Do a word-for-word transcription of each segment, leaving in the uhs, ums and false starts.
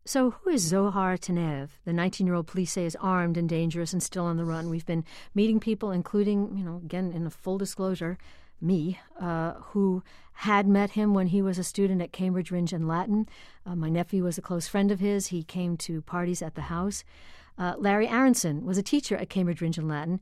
So who is Zohar Tanev? The nineteen-year-old police say is armed and dangerous and still on the run. We've been meeting people, including, you know, again, in a full disclosure, me, uh, who had met him when he was a student at Cambridge Ringe and Latin. Uh, my nephew was a close friend of his. He came to parties at the house. Uh, Larry Aronson was a teacher at Cambridge Ringe and Latin,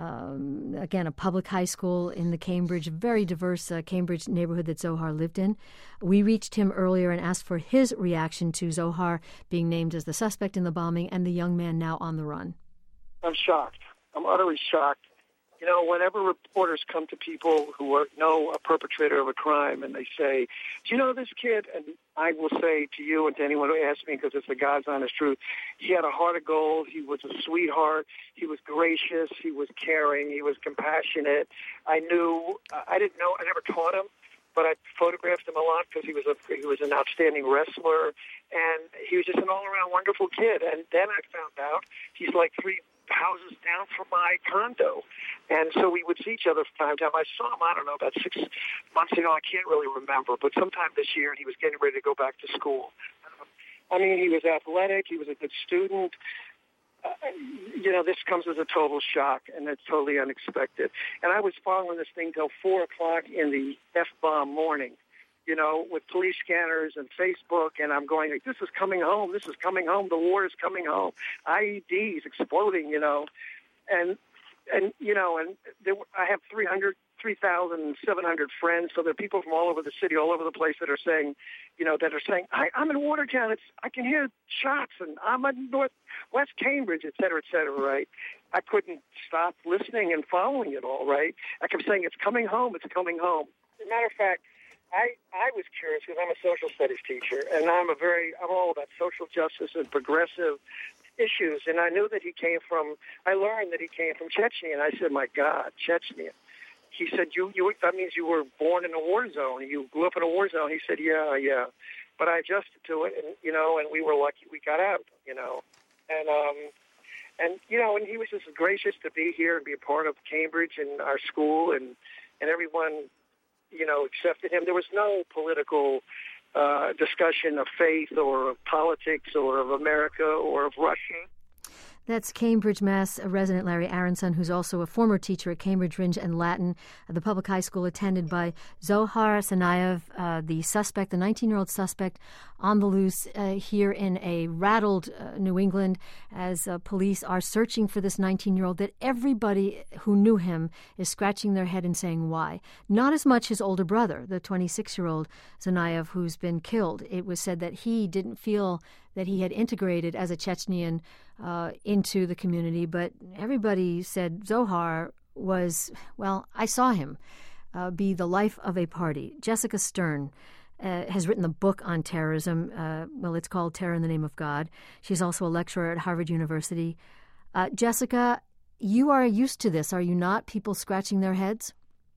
um, again, a public high school in the Cambridge, very diverse uh, Cambridge neighborhood that Zohar lived in. We reached him earlier and asked for his reaction to Zohar being named as the suspect in the bombing and the young man now on the run. I'm shocked. I'm utterly shocked. You know, whenever reporters come to people who are, know a perpetrator of a crime and they say, do you know this kid? And I will say to you and to anyone who asks me, because it's the God's honest truth, he had a heart of gold. He was a sweetheart. He was gracious. He was caring. He was compassionate. I knew, I didn't know, I never taught him, but I photographed him a lot because he was a he was an outstanding wrestler, and he was just an all-around wonderful kid. And then I found out he's like three houses down from my condo. And so we would see each other from time to time. I saw him, I don't know, about six months ago. I can't really remember, but sometime this year, and he was getting ready to go back to school. Um, I mean, he was athletic. He was a good student. Uh, you know, this comes as a total shock, and it's totally unexpected. And I was following this thing till four o'clock in the F-bomb morning, you know, with police scanners and Facebook, and I'm going, like, this is coming home, this is coming home, the war is coming home, I E Ds exploding, you know, and, and you know, and there, I have three hundred, three thousand seven hundred friends, so there are people from all over the city, all over the place that are saying, you know, that are saying, I, I'm in Watertown, it's, I can hear shots, and I'm in North West Cambridge, et cetera, et cetera, right? I couldn't stop listening and following it all, right? I kept saying, it's coming home, it's coming home. As a matter of fact, I, I was curious because I'm a social studies teacher, and I'm a very I'm all about social justice and progressive issues. And I knew that he came from. I learned that he came from Chechnya, and I said, "My God, Chechnya." He said, "You you that means you were born in a war zone. You grew up in a war zone." He said, "Yeah, yeah," but I adjusted to it, and you know, and we were lucky we got out, you know, and um, and you know, and he was just gracious to be here and be a part of Cambridge and our school, and and everyone, you know, accepted him. There was no political uh, discussion of faith or of politics or of America or of Russia. That's Cambridge, Mass. resident Larry Aronson, who's also a former teacher at Cambridge Ringe and Latin, the public high school attended by Zohar Tsarnaev, uh, the suspect, the nineteen-year-old suspect on the loose uh, here in a rattled uh, New England as uh, police are searching for this nineteen-year-old that everybody who knew him is scratching their head and saying why. Not as much his older brother, the twenty-six-year-old Tsarnaev, who's been killed. It was said that he didn't feel that he had integrated as a Chechnyan uh, into the community, but everybody said Zohar was, well, I saw him uh, be the life of a party. Jessica Stern uh, has written a book on terrorism. Uh, well, it's called Terror in the Name of God. She's also a lecturer at Harvard University. Uh, Jessica, you are used to this, are you not? People scratching their heads?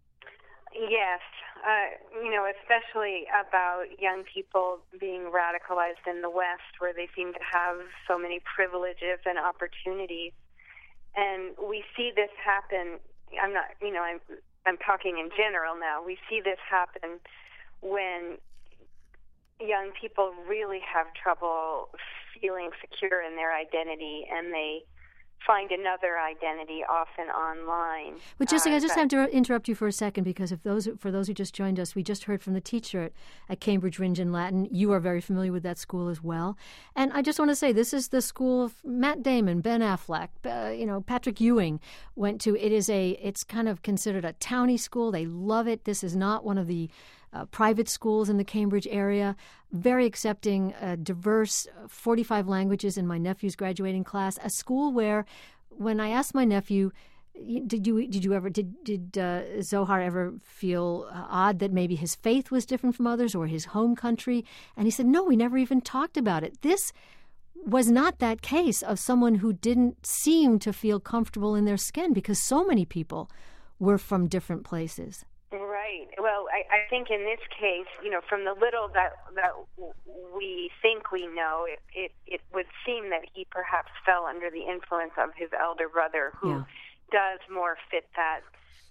Yes. Uh, you know, especially about young people being radicalized in the West, where they seem to have so many privileges and opportunities. And we see this happen. I'm not, you know, I'm, I'm talking in general now. We see this happen when young people really have trouble feeling secure in their identity, and they find another identity, often online. But Jessica, uh, I just but, have to interrupt you for a second, because if those for those who just joined us, we just heard from the teacher at, at Cambridge Ringe and Latin. You are very familiar with that school as well. And I just want to say, this is the school of Matt Damon, Ben Affleck, uh, you know, Patrick Ewing went to. It is a, it's kind of considered a towny school. They love it. This is not one of the Uh, private schools in the Cambridge area, very accepting, uh, diverse, uh, forty-five languages in my nephew's graduating class. A school where, when I asked my nephew, did you did you ever did did uh, Zohar ever feel uh, odd that maybe his faith was different from others or his home country? And he said, no, we never even talked about it. This was not that case of someone who didn't seem to feel comfortable in their skin, because so many people were from different places. Right. Well, I, I think in this case, you know, from the little that that we think we know, it, it, it would seem that he perhaps fell under the influence of his elder brother, who yeah. does more fit that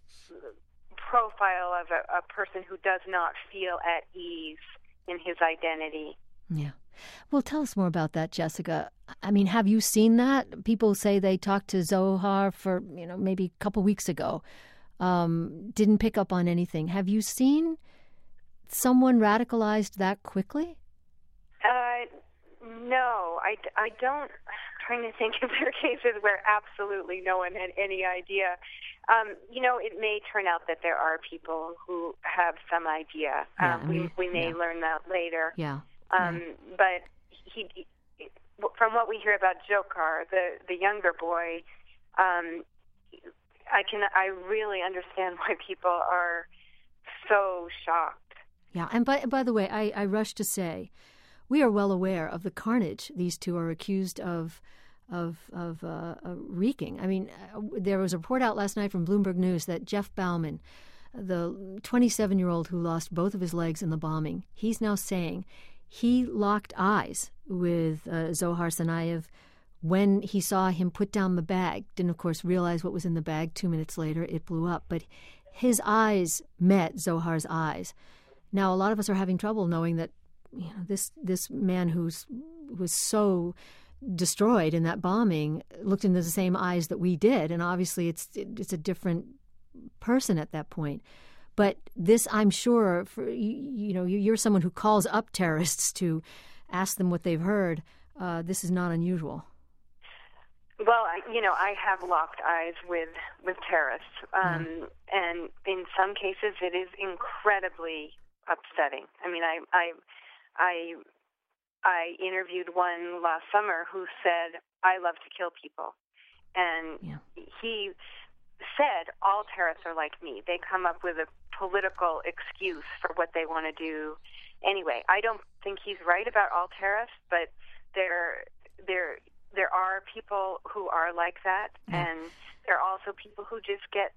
profile of a, a person who does not feel at ease in his identity. Yeah. Well, tell us more about that, Jessica. I mean, have you seen that? People say they talked to Zohar for, you know, maybe a couple weeks ago, um, didn't pick up on anything. Have you seen someone radicalized that quickly? Uh, no, I, I don't. I'm trying to think if there are cases where absolutely no one had any idea. Um, you know, it may turn out that there are people who have some idea. Yeah, um, I mean, we, we may yeah. learn that later. Yeah. Um, yeah. But he, he, from what we hear about Dzhokhar, the the younger boy, um, I can I really understand why people are so shocked. Yeah, and by by the way, I, I rush to say, we are well aware of the carnage these two are accused of of of uh, uh, wreaking. I mean, uh, there was a report out last night from Bloomberg News that Jeff Bauman, the twenty-seven-year-old who lost both of his legs in the bombing, he's now saying he locked eyes with uh, Zohar Tsarnaev when he saw him put down the bag. Didn't, of course, realize what was in the bag. Two minutes later, it blew up. But his eyes met Zohar's eyes. Now, a lot of us are having trouble knowing that, you know, this this man who's was so destroyed in that bombing looked into the same eyes that we did, and obviously it's it's a different person at that point. But this, I'm sure, for you, you know, you're someone who calls up terrorists to ask them what they've heard. Uh, this is not unusual. Well, I, you know, I have locked eyes with with terrorists, um, mm. and in some cases, it is incredibly upsetting. I mean, I I I I interviewed one last summer who said, "I love to kill people," and yeah. he said all terrorists are like me. They come up with a political excuse for what they want to do. Anyway, I don't think he's right about all terrorists, but there there there are people who are like that, yeah. and there are also people who just get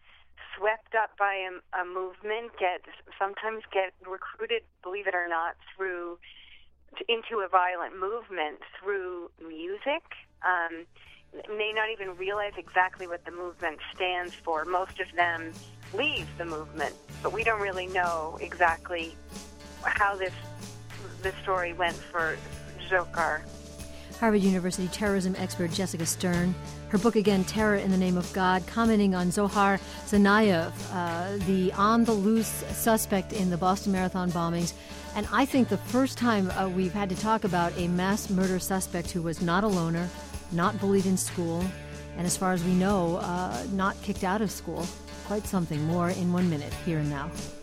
swept up by a, a movement, get sometimes get recruited, believe it or not, through into a violent movement through music. Um, may not even realize exactly what the movement stands for. Most of them leave the movement, but we don't really know exactly how this the story went for Dzhokhar. Harvard University terrorism expert Jessica Stern. Her book, again, Terror in the Name of God, commenting on Zohar Tsarnaev, uh, the on-the-loose suspect in the Boston Marathon bombings. And I think the first time uh, we've had to talk about a mass murder suspect who was not a loner, not bullied in school, and as far as we know, uh, not kicked out of school. Quite something. More in one minute, here and now.